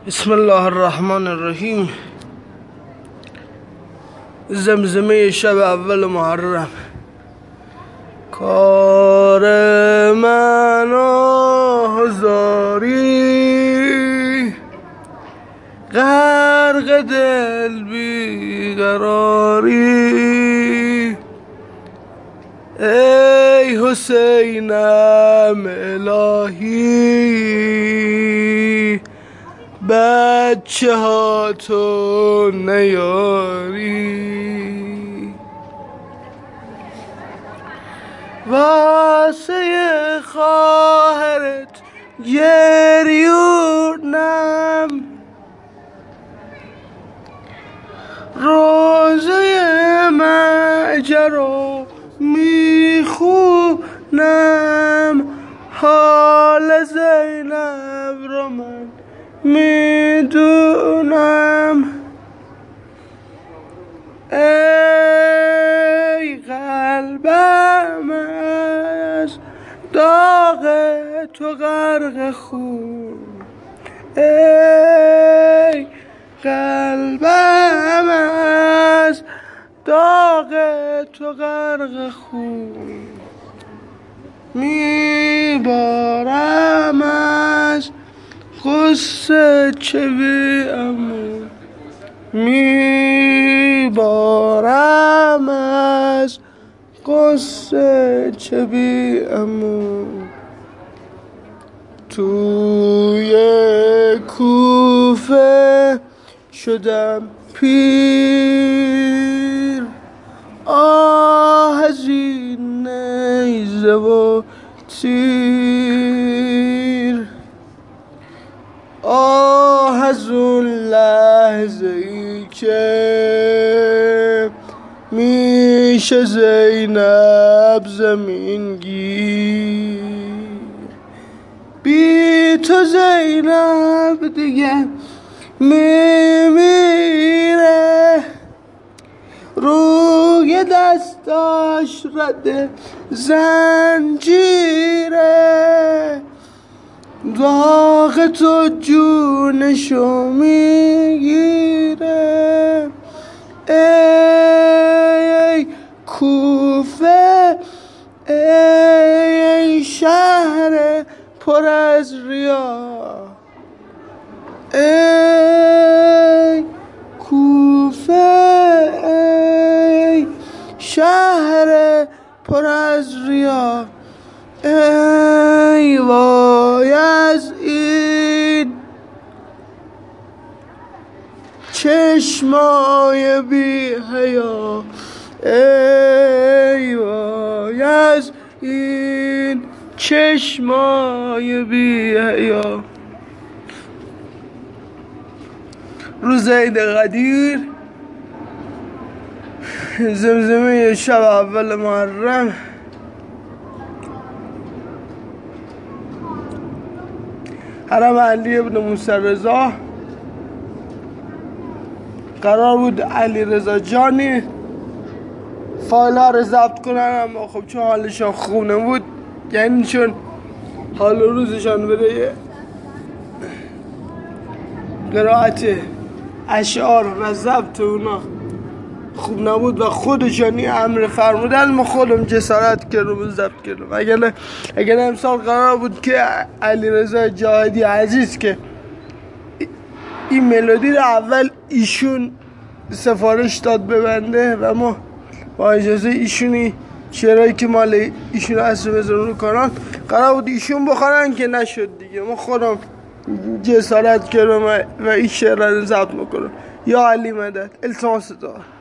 بسم الله الرحمن الرحیم. زمزمه شب اول محرم. کار من آزاری، غرق دل بیقراری. ای حسینم الهی، بچه ها تو نیاری. واسه خواهرت گریونم، روزه مجرا میخونم، حال زینب رو من میدونم. ای قلبم از داغ تو غرق خون، ای قلبم از داغ تو غرق خون. میبارم از غصه چه بی امان، میبارم از غصه چه بی امان. توی کوفه شدم پیر، آه از این نیزه و تیر. آه از اون لحظه ای که میشه زینب زمین گیر. بی تو زینب دیگه میمیره، روی دستاش رد زنجیره. داغ تو جونشو میگیره. ای کوفه، ای شهر پر از ریا، ای کوفه، ای شهر پر از ریا. ای وای از این چشمای بی حیا، ای وای از این چشمای بی حیا. روز عید قدیر، زمزمه شب اول محرم. حرم علی ابن موسی رضا. قرار بود علی رضا جانی فایل ها رو ضبط کنن، اما خب چون حالشان خوب نبود، یعنی چون حال روزشان برای قرائت اشعار و ضبط اونا خوب نبود و خودشانی امر فرمودن، ما خودم جسارت کردم و ضبط کردم. اگر امسال قرار بود که علیرضا جاهدی عزیز که این ملودی رو اول ایشون سفارش داد ببنده و ما با اجازه ایشونی شعرهایی که مال ایشون اصل بذارون رو کنن، قرار بود ایشون بخونن که نشد دیگه. ما خودم جسارت کردم و این شعر رو ضبط میکنم. یا علی مدد، التماس دعا.